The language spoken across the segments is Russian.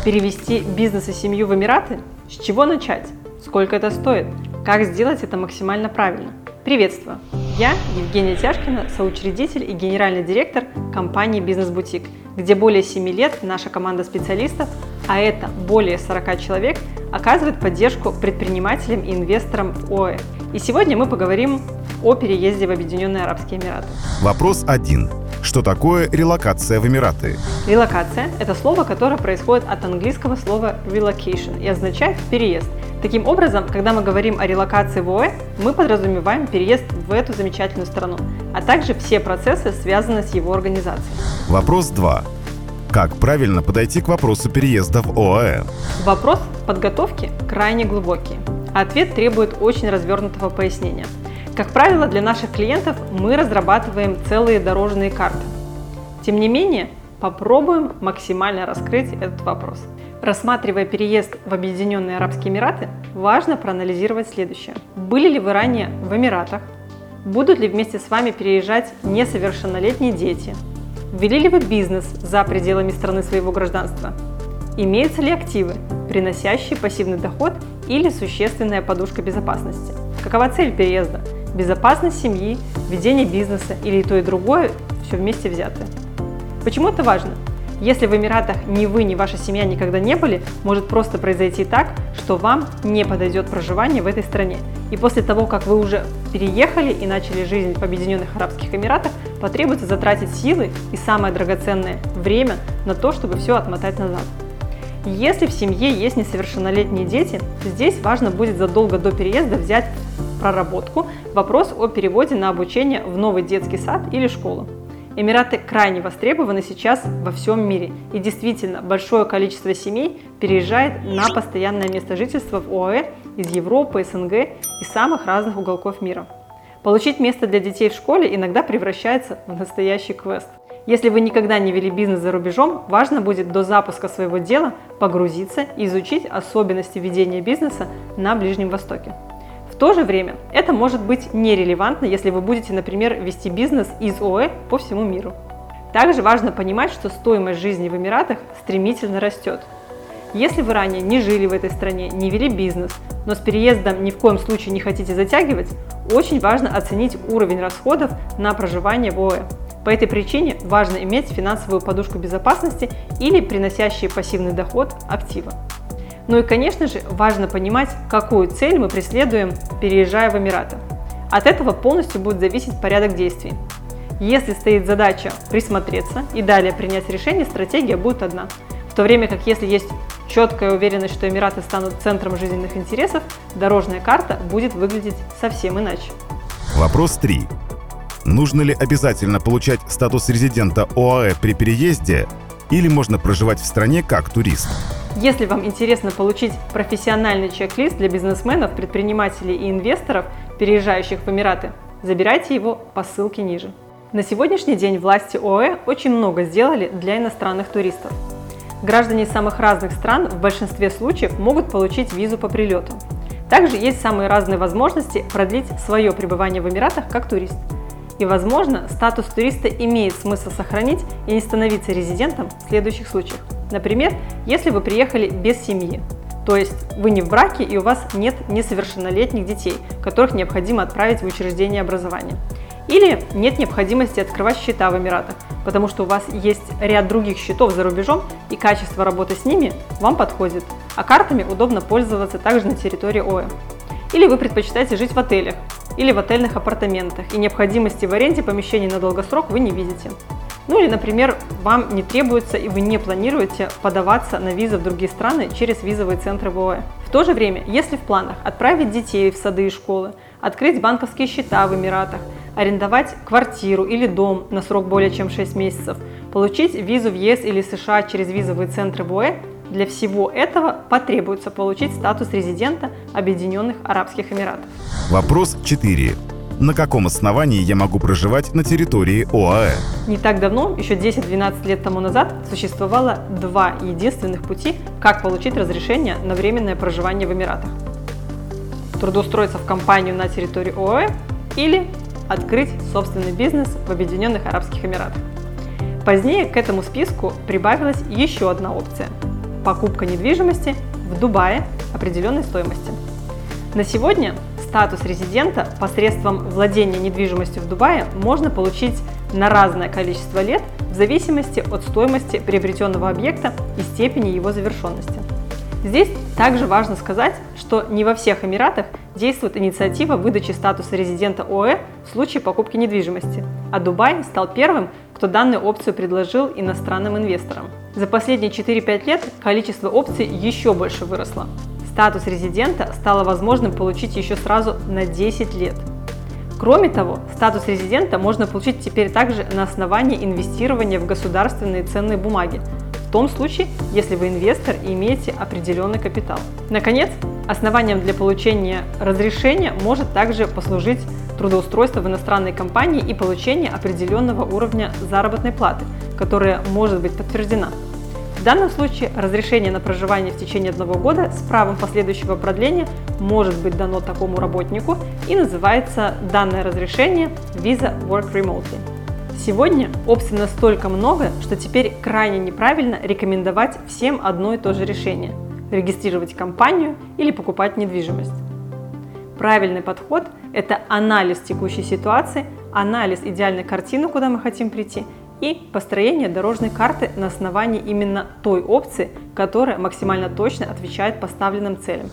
Перевести бизнес и семью в Эмираты? С чего начать? Сколько это стоит? Как сделать это максимально правильно? Приветствую! Я Евгения Тяжкина, соучредитель и генеральный директор компании «Бизнес-бутик», где более 7 лет наша команда специалистов, а это более 40 человек, оказывает поддержку предпринимателям и инвесторам в ОАЭ. И сегодня мы поговорим о переезде в Объединенные Арабские Эмираты. Вопрос 1. Что такое релокация в Эмираты? Релокация – это слово, которое происходит от английского слова relocation и означает переезд. Таким образом, когда мы говорим о релокации в ОАЭ, мы подразумеваем переезд в эту замечательную страну, а также все процессы, связанные с его организацией. Вопрос 2. Как правильно подойти к вопросу переезда в ОАЭ? Вопрос подготовки крайне глубокий, а ответ требует очень развернутого пояснения. Как правило, для наших клиентов мы разрабатываем целые дорожные карты. Тем не менее, попробуем максимально раскрыть этот вопрос. Рассматривая переезд в Объединенные Арабские Эмираты, важно проанализировать следующее. Были ли вы ранее в Эмиратах? Будут ли вместе с вами переезжать несовершеннолетние дети? Вели ли вы бизнес за пределами страны своего гражданства? Имеются ли активы, приносящие пассивный доход или существенная подушка безопасности? Какова цель переезда? Безопасность семьи, ведение бизнеса или и то, и другое, все вместе взятое. Почему это важно? Если в Эмиратах ни вы, ни ваша семья никогда не были, может просто произойти так, что вам не подойдет проживание в этой стране. И после того, как вы уже переехали и начали жизнь в Объединенных Арабских Эмиратах, потребуется затратить силы и самое драгоценное время на то, чтобы все отмотать назад. Если в семье есть несовершеннолетние дети, здесь важно будет задолго до переезда взять проработку вопрос о переводе на обучение в новый детский сад или школу. Эмираты крайне востребованы сейчас во всем мире, и действительно большое количество семей переезжает на постоянное место жительства в ОАЭ из Европы, СНГ и самых разных уголков мира. Получить место для детей в школе иногда превращается в настоящий квест. Если вы никогда не вели бизнес за рубежом, важно будет до запуска своего дела погрузиться и изучить особенности ведения бизнеса на Ближнем Востоке. В то же время это может быть нерелевантно, если вы будете, например, вести бизнес из ОАЭ по всему миру. Также важно понимать, что стоимость жизни в Эмиратах стремительно растет. Если вы ранее не жили в этой стране, не вели бизнес, но с переездом ни в коем случае не хотите затягивать, очень важно оценить уровень расходов на проживание в ОАЭ. По этой причине важно иметь финансовую подушку безопасности или приносящие пассивный доход активы. Ну и, конечно же, важно понимать, какую цель мы преследуем, переезжая в Эмираты. От этого полностью будет зависеть порядок действий. Если стоит задача присмотреться и далее принять решение, стратегия будет одна. В то время как если есть четкая уверенность, что Эмираты станут центром жизненных интересов, дорожная карта будет выглядеть совсем иначе. Вопрос 3. Нужно ли обязательно получать статус резидента ОАЭ при переезде или можно проживать в стране как турист? Если вам интересно получить профессиональный чек-лист для бизнесменов, предпринимателей и инвесторов, переезжающих в Эмираты, забирайте его по ссылке ниже. На сегодняшний день власти ОАЭ очень много сделали для иностранных туристов. Граждане из самых разных стран в большинстве случаев могут получить визу по прилету. Также есть самые разные возможности продлить свое пребывание в Эмиратах как турист. И, возможно, статус туриста имеет смысл сохранить и не становиться резидентом в следующих случаях. Например, если вы приехали без семьи, то есть вы не в браке и у вас нет несовершеннолетних детей, которых необходимо отправить в учреждение образования. Или нет необходимости открывать счета в Эмиратах, потому что у вас есть ряд других счетов за рубежом и качество работы с ними вам подходит, а картами удобно пользоваться также на территории ОАЭ. Или вы предпочитаете жить в отелях или в отельных апартаментах, и необходимости в аренде помещений на долгосрок вы не видите. Ну или, например, вам не требуется и вы не планируете подаваться на визы в другие страны через визовые центры в ОАЭ. В то же время, если в планах отправить детей в сады и школы, открыть банковские счета в Эмиратах, арендовать квартиру или дом на срок более чем 6 месяцев, получить визу в ЕС или США через визовые центры в ОАЭ, для всего этого потребуется получить статус резидента Объединенных Арабских Эмиратов. Вопрос 4. На каком основании я могу проживать на территории ОАЭ? Не так давно, еще 10-12 лет тому назад, существовало два единственных пути, как получить разрешение на временное проживание в Эмиратах. Трудоустроиться в компанию на территории ОАЭ или открыть собственный бизнес в Объединенных Арабских Эмиратах. Позднее к этому списку прибавилась еще одна опция покупка недвижимости в Дубае определенной стоимости. На сегодня статус резидента посредством владения недвижимостью в Дубае можно получить на разное количество лет в зависимости от стоимости приобретенного объекта и степени его завершенности. Здесь также важно сказать, что не во всех Эмиратах действует инициатива выдачи статуса резидента ОАЭ в случае покупки недвижимости, а Дубай стал первым, кто данную опцию предложил иностранным инвесторам. За последние 4-5 лет количество опций еще больше выросло. Статус резидента стало возможным получить еще сразу на 10 лет. Кроме того, статус резидента можно получить теперь также на основании инвестирования в государственные ценные бумаги, в том случае, если вы инвестор и имеете определенный капитал. Наконец, основанием для получения разрешения может также послужить трудоустройство в иностранной компании и получение определенного уровня заработной платы, которая может быть подтверждена. В данном случае разрешение на проживание в течение 1 года с правом последующего продления может быть дано такому работнику и называется данное разрешение Visa Work Remotely. Сегодня опций настолько много, что теперь крайне неправильно рекомендовать всем одно и то же решение – регистрировать компанию или покупать недвижимость. Правильный подход – это анализ текущей ситуации, анализ идеальной картины, куда мы хотим прийти, и построение дорожной карты на основании именно той опции, которая максимально точно отвечает поставленным целям.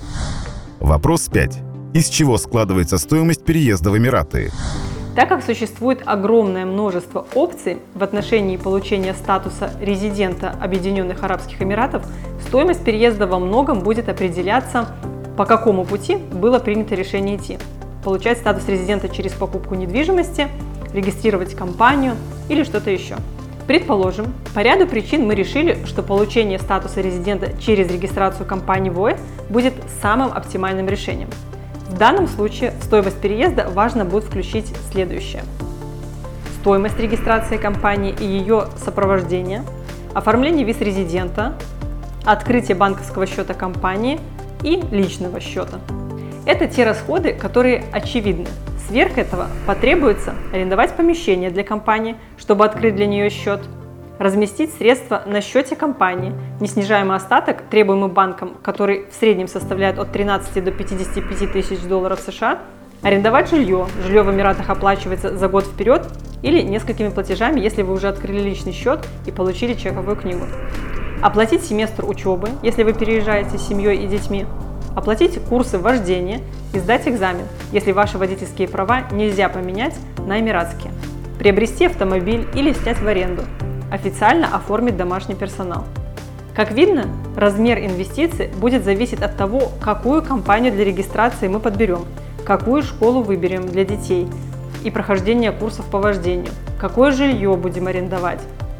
Вопрос 5. Из чего складывается стоимость переезда в Эмираты? Так как существует огромное множество опций в отношении получения статуса резидента Объединенных Арабских Эмиратов, стоимость переезда во многом будет определяться, по какому пути было принято решение идти. Получать статус резидента через покупку недвижимости, регистрировать компанию или что-то еще. Предположим, по ряду причин мы решили, что получение статуса резидента через регистрацию компании в ОАЭ будет самым оптимальным решением. В данном случае в стоимость переезда важно будет включить следующее: стоимость регистрации компании и ее сопровождения, оформление виз резидента, открытие банковского счета компании и личного счета. Это те расходы, которые очевидны. Сверх этого потребуется арендовать помещение для компании, чтобы открыть для нее счет, разместить средства на счете компании, неснижаемый остаток, требуемый банком, который в среднем составляет от 13 до 55 тысяч долларов США, арендовать жилье. Жилье в Эмиратах оплачивается за год вперед или несколькими платежами, если вы уже открыли личный счет и получили чековую книгу. Оплатить семестр учебы, если вы переезжаете с семьей и детьми. Оплатить курсы вождения и сдать экзамен, если ваши водительские права нельзя поменять на эмиратские. Приобрести автомобиль или снять в аренду. Официально оформить домашний персонал. Как видно, размер инвестиций будет зависеть от того, какую компанию для регистрации мы подберем, какую школу выберем для детей и прохождение курсов по вождению, какое жилье будем арендовать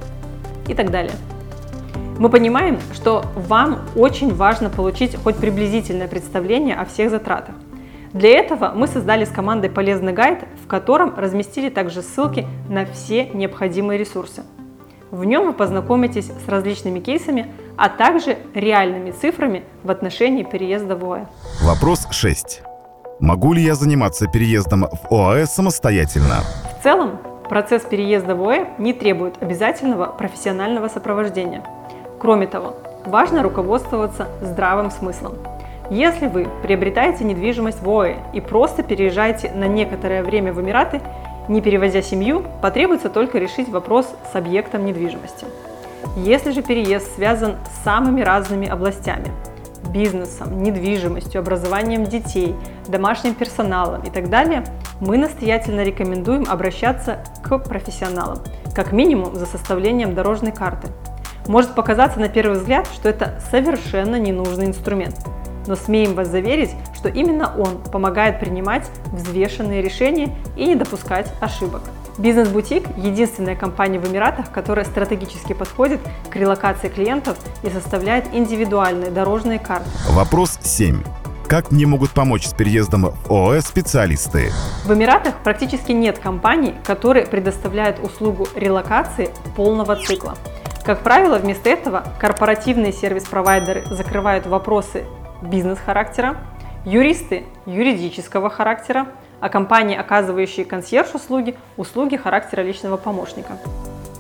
и так далее. Мы понимаем, что вам очень важно получить хоть приблизительное представление о всех затратах. Для этого мы создали с командой полезный гайд, в котором разместили также ссылки на все необходимые ресурсы. В нем вы познакомитесь с различными кейсами, а также реальными цифрами в отношении переезда в ОАЭ. Вопрос 6. Могу ли я заниматься переездом в ОАЭ самостоятельно? В целом, процесс переезда в ОАЭ не требует обязательного профессионального сопровождения. Кроме того, важно руководствоваться здравым смыслом. Если вы приобретаете недвижимость в ОАЭ и просто переезжаете на некоторое время в Эмираты, не перевозя семью, потребуется только решить вопрос с объектом недвижимости. Если же переезд связан с самыми разными областями – бизнесом, недвижимостью, образованием детей, домашним персоналом и так далее, мы настоятельно рекомендуем обращаться к профессионалам, как минимум за составлением дорожной карты. Может показаться на первый взгляд, что это совершенно ненужный инструмент, но смеем вас заверить, что именно он помогает принимать взвешенные решения и не допускать ошибок. Бизнес-бутик – единственная компания в Эмиратах, которая стратегически подходит к релокации клиентов и составляет индивидуальные дорожные карты. Вопрос 7. Как мне могут помочь с переездом в ОАЭ специалисты? В Эмиратах практически нет компаний, которые предоставляют услугу релокации полного цикла. Как правило, вместо этого корпоративные сервис-провайдеры закрывают вопросы бизнес-характера, юристы – юридического характера, а компании, оказывающие консьерж-услуги – услуги характера личного помощника.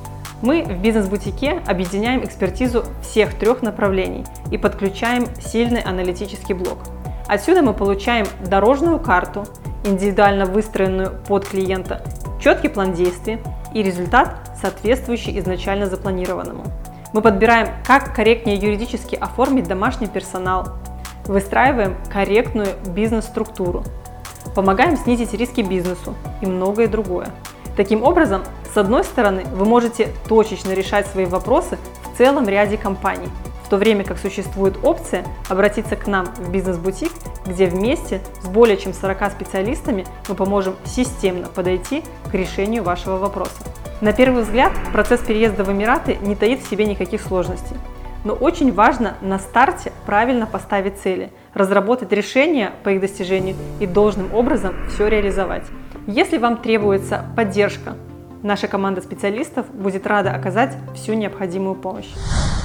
Мы в бизнес-бутике объединяем экспертизу всех 3 направлений и подключаем сильный аналитический блок. Отсюда мы получаем дорожную карту, индивидуально выстроенную под клиента, четкий план действий и результат, соответствующий изначально запланированному. Мы подбираем, как корректнее юридически оформить домашний персонал, выстраиваем корректную бизнес-структуру, помогаем снизить риски бизнесу и многое другое. Таким образом, с одной стороны, вы можете точечно решать свои вопросы в целом ряде компаний, в то время как существует опция обратиться к нам в бизнес-бутик, где вместе с более чем 40 специалистами мы поможем системно подойти к решению вашего вопроса. На первый взгляд, процесс переезда в Эмираты не таит в себе никаких сложностей. Но очень важно на старте правильно поставить цели, разработать решения по их достижению и должным образом все реализовать. Если вам требуется поддержка, наша команда специалистов будет рада оказать всю необходимую помощь.